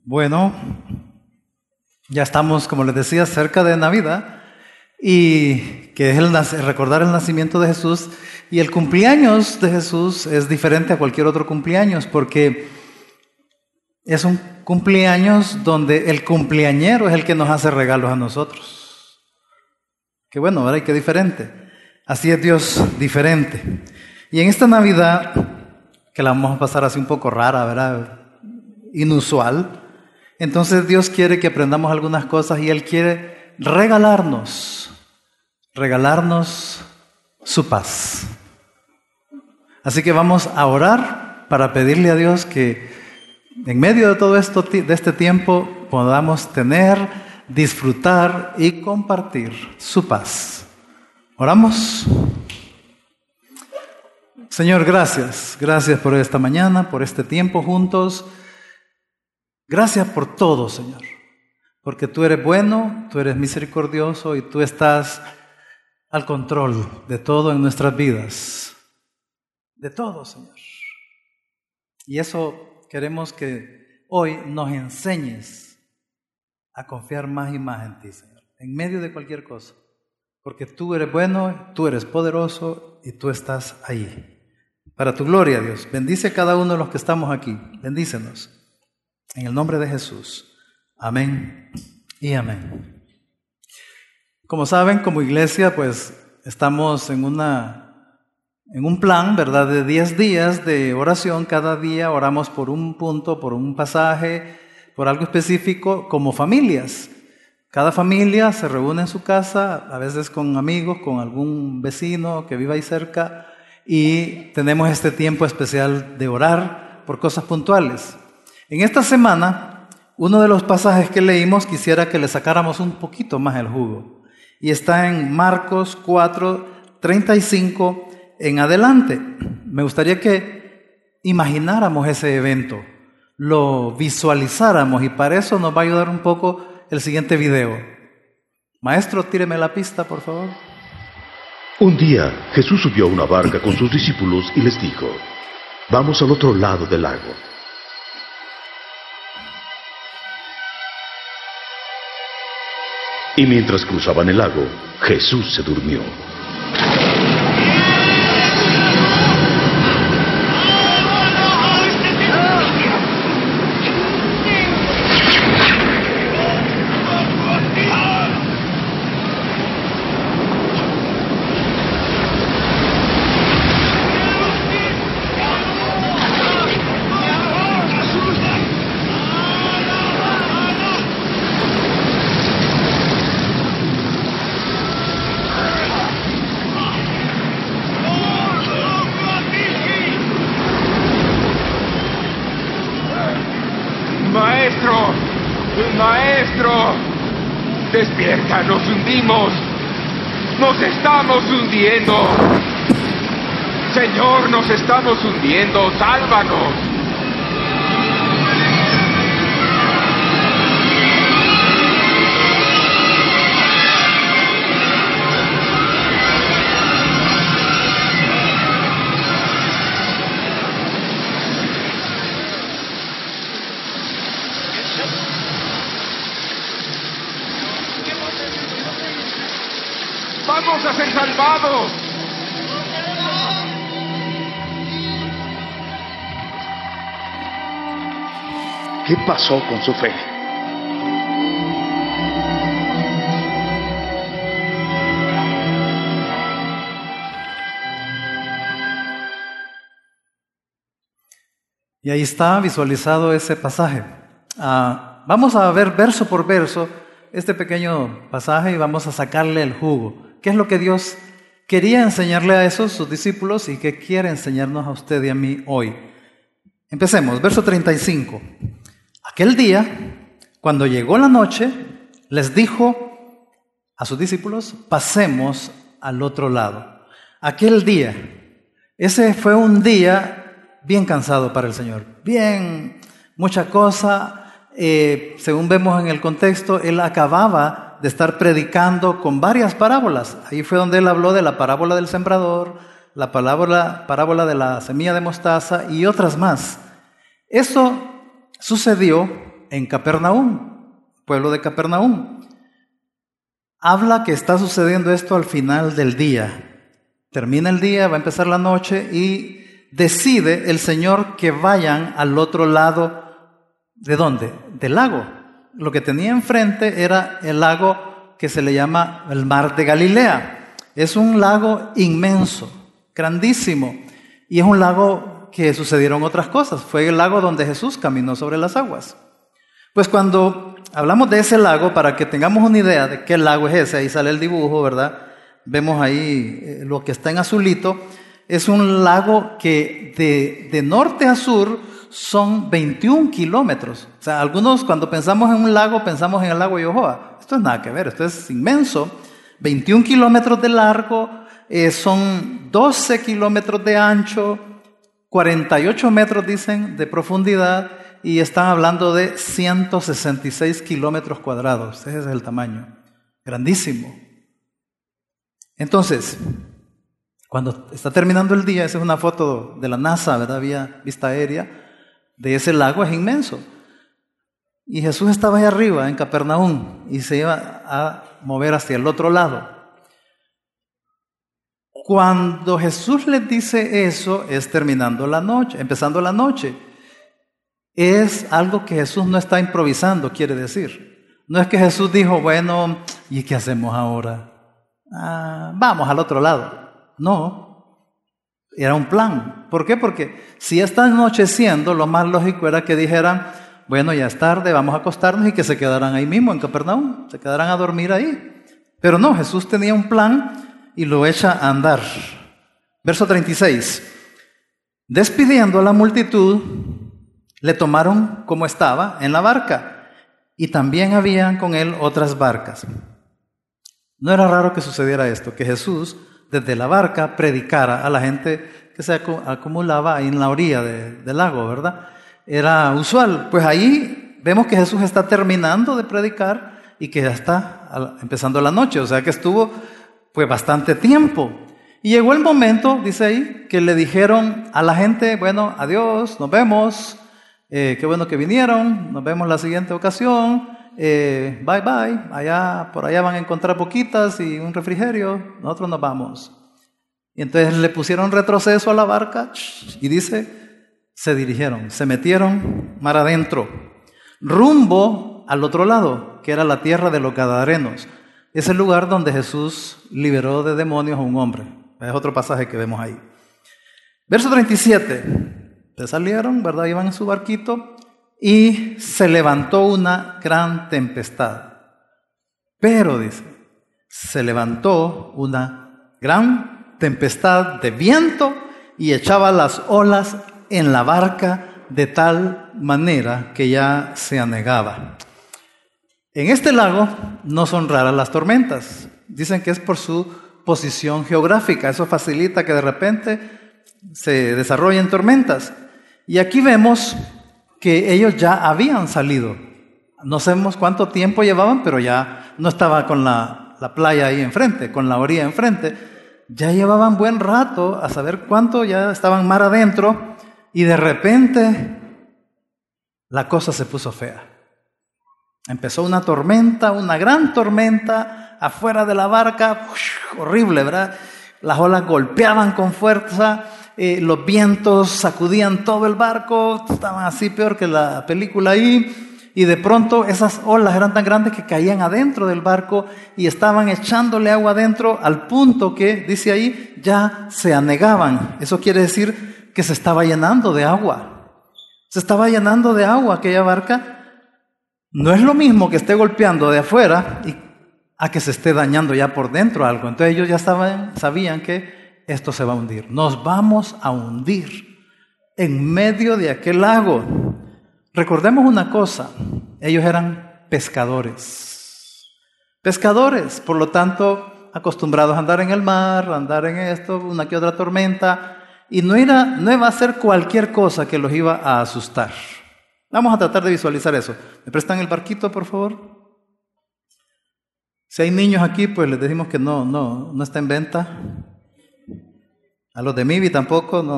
Bueno, ya estamos, como les decía, cerca de Navidad, y que es recordar el nacimiento de Jesús. Y el cumpleaños de Jesús es diferente a cualquier otro cumpleaños, porque es un cumpleaños donde el cumpleañero es el que nos hace regalos a nosotros. Qué bueno, ¿verdad? Y qué diferente. Así es Dios, diferente. Y en esta Navidad, que la vamos a pasar así un poco rara, ¿verdad? Inusual. Entonces Dios quiere que aprendamos algunas cosas y Él quiere regalarnos su paz. Así que vamos a orar para pedirle a Dios que en medio de todo esto, de este tiempo, podamos tener, disfrutar y compartir su paz. ¿Oramos? Señor, gracias por esta mañana, por este tiempo juntos. Gracias por todo, Señor, porque tú eres bueno, tú eres misericordioso y tú estás al control de todo en nuestras vidas, de todo, Señor. Y eso queremos que hoy nos enseñes a confiar más y más en ti, Señor, en medio de cualquier cosa, porque tú eres bueno, tú eres poderoso y tú estás ahí. Para tu gloria, Dios, bendice a cada uno de los que estamos aquí, bendícenos. En el nombre de Jesús. Amén y amén. Como saben, como iglesia, pues estamos en un plan, ¿verdad? De 10 días de oración. Cada día oramos por un punto, por un pasaje, por algo específico, como familias. Cada familia se reúne en su casa, a veces con amigos, con algún vecino que viva ahí cerca, y tenemos este tiempo especial de orar por cosas puntuales. En esta semana, uno de los pasajes que leímos quisiera que le sacáramos un poquito más el jugo. Y está en Marcos 4:35 en adelante. Me gustaría que imagináramos ese evento, lo visualizáramos, y para eso nos va a ayudar un poco el siguiente video. Maestro, tíreme la pista, por favor. Un día, Jesús subió a una barca con sus discípulos y les dijo: vamos al otro lado del lago. Y mientras cruzaban el lago, Jesús se durmió. ¡Maestro! ¡Despierta! ¡Nos hundimos! ¡Nos estamos hundiendo! ¡Señor, nos estamos hundiendo! ¡Sálvanos! ¡Vamos a ser salvados! ¿Qué pasó con su fe? Y ahí está visualizado ese pasaje. Vamos a ver verso por verso este pequeño pasaje y vamos a sacarle el jugo. ¿Qué es lo que Dios quería enseñarle a esos sus discípulos y qué quiere enseñarnos a usted y a mí hoy? Empecemos, verso 35. Aquel día, cuando llegó la noche, les dijo a sus discípulos: pasemos al otro lado. Aquel día, ese fue un día bien cansado para el Señor, bien, mucha cosa. Según vemos en el contexto, Él acababa de estar predicando con varias parábolas. Ahí fue donde Él habló de la parábola del sembrador, la parábola de la semilla de mostaza y otras más. Eso sucedió en Capernaum, pueblo de Capernaum. Habla que está sucediendo esto al final del día. Termina el día, va a empezar la noche y decide el Señor que vayan al otro lado. ¿De dónde? Del lago. Lo que tenía enfrente era el lago que se le llama el Mar de Galilea. Es un lago inmenso, grandísimo, y es un lago que sucedieron otras cosas. Fue el lago donde Jesús caminó sobre las aguas. Pues cuando hablamos de ese lago, para que tengamos una idea de qué lago es ese, ahí sale el dibujo, ¿verdad? Vemos ahí lo que está en azulito. Es un lago que de norte a sur son 21 kilómetros. O sea, algunos cuando pensamos en un lago, pensamos en el lago Yohoa. Esto es nada que ver, esto es inmenso. 21 kilómetros de largo, son 12 kilómetros de ancho, 48 metros dicen de profundidad y están hablando de 166 kilómetros cuadrados. Ese es el tamaño, grandísimo. Entonces, cuando está terminando el día, esa es una foto de la NASA, ¿verdad? Vía vista aérea de ese lago, es inmenso. Y Jesús estaba ahí arriba en Capernaum y se iba a mover hacia el otro lado. Cuando Jesús les dice eso, es terminando la noche, empezando la noche. Es algo que Jesús no está improvisando, quiere decir. No es que Jesús dijo, bueno, ¿y qué hacemos ahora? Vamos al otro lado. No, era un plan. ¿Por qué? Porque si está anocheciendo, lo más lógico era que dijeran, bueno, ya es tarde, vamos a acostarnos y que se quedaran ahí mismo en Capernaum, se quedaran a dormir ahí. Pero no, Jesús tenía un plan y lo echa a andar. Verso 36. Despidiendo a la multitud, le tomaron como estaba en la barca y también habían con él otras barcas. No era raro que sucediera esto, que Jesús desde la barca predicara a la gente que se acumulaba ahí en la orilla del lago, ¿verdad? Era usual. Pues ahí vemos que Jesús está terminando de predicar y que ya está empezando la noche, o sea que estuvo pues bastante tiempo. Y llegó el momento, dice ahí, que le dijeron a la gente, bueno, adiós, nos vemos, qué bueno que vinieron, nos vemos la siguiente ocasión, bye bye, por allá van a encontrar poquitas y un refrigerio, nosotros nos vamos. Y entonces le pusieron retroceso a la barca y dice, se dirigieron, se metieron mar adentro, rumbo al otro lado, que era la tierra de los Gadarenos. Es el lugar donde Jesús liberó de demonios a un hombre. Es otro pasaje que vemos ahí. Verso 37. Se salieron, ¿verdad? Iban en su barquito y se levantó una gran tempestad. Pero, dice, se levantó una gran tempestad de viento y echaba las olas en la barca de tal manera que ya se anegaba. En este lago no son raras las tormentas. Dicen que es por su posición geográfica. Eso facilita que de repente se desarrollen tormentas. Y aquí vemos que ellos ya habían salido. No sabemos cuánto tiempo llevaban, pero ya no estaba con la playa ahí enfrente, con la orilla enfrente. Ya llevaban buen rato, a saber cuánto, ya estaban mar adentro. Y de repente la cosa se puso fea. Empezó una tormenta, una gran tormenta, afuera de la barca, horrible, ¿verdad? Las olas golpeaban con fuerza, los vientos sacudían todo el barco, estaban así peor que la película ahí, y de pronto esas olas eran tan grandes que caían adentro del barco y estaban echándole agua adentro al punto que, dice ahí, ya se anegaban. Eso quiere decir que se estaba llenando de agua. Se estaba llenando de agua aquella barca. No es lo mismo que esté golpeando de afuera a que se esté dañando ya por dentro algo. Entonces ellos ya sabían que esto se va a hundir. Nos vamos a hundir en medio de aquel lago. Recordemos una cosa, ellos eran pescadores. Pescadores, por lo tanto, acostumbrados a andar en el mar, a andar en esto, una que otra tormenta. Y no iba a ser cualquier cosa que los iba a asustar. Vamos a tratar de visualizar eso. ¿Me prestan el barquito, por favor? Si hay niños aquí, pues les decimos que no está en venta. A los de Mivi tampoco, no.